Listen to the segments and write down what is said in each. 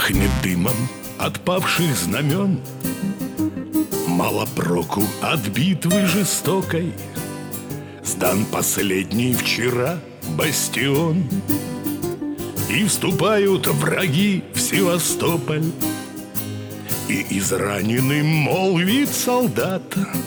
Пахнет дымом от павших знамен, мало проку от битвы жестокой. Сдан последний вчера бастион, и вступают враги в Севастополь. И израненным молвит солдат,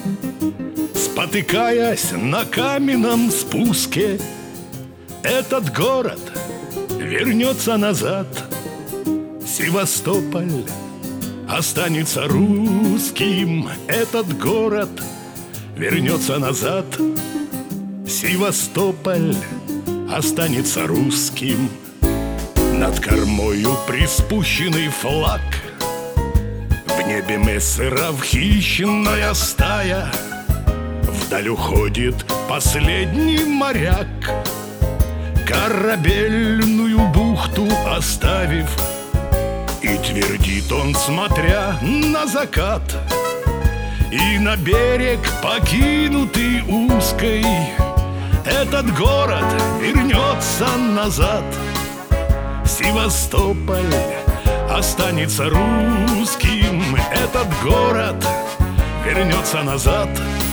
спотыкаясь на каменном спуске: этот город вернется назад, Севастополь останется русским. Этот город вернется назад, Севастополь останется русским. Над кормою приспущенный флаг, в небе мессеров хищная стая, вдаль уходит последний моряк, корабельную бухту оставив. И твердит он, смотря на закат, и на берег покинутый узкой: этот город вернется назад, Севастополь останется русским. Этот город вернется назад,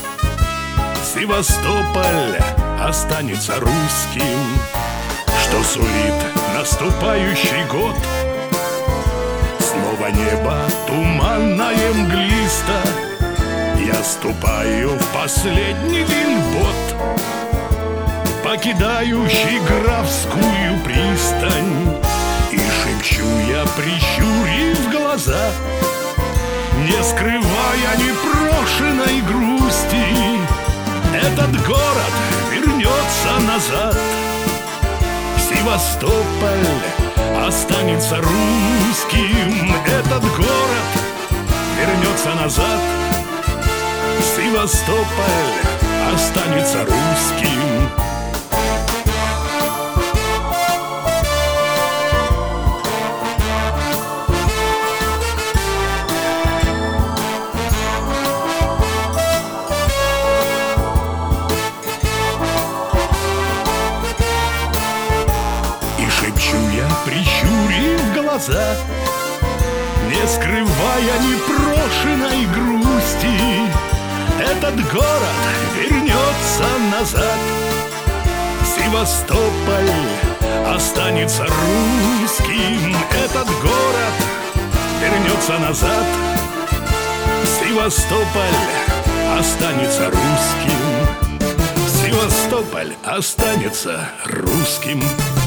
Севастополь останется русским. Что сулит наступающий год? Снова небо туманное мглисто, я ступаю в последний вильбот, покидающий Графскую пристань. И шепчу я, прищурив глаза, не скрывая непрошенной грусти: этот город вернется назад, Севастополь останется русским. Этот город вернется назад, Севастополь останется русским. Прищурив глаза, не скрывая непрошенной грусти: этот город вернется назад, Севастополь останется русским. Этот город вернется назад, Севастополь останется русским. Севастополь останется русским.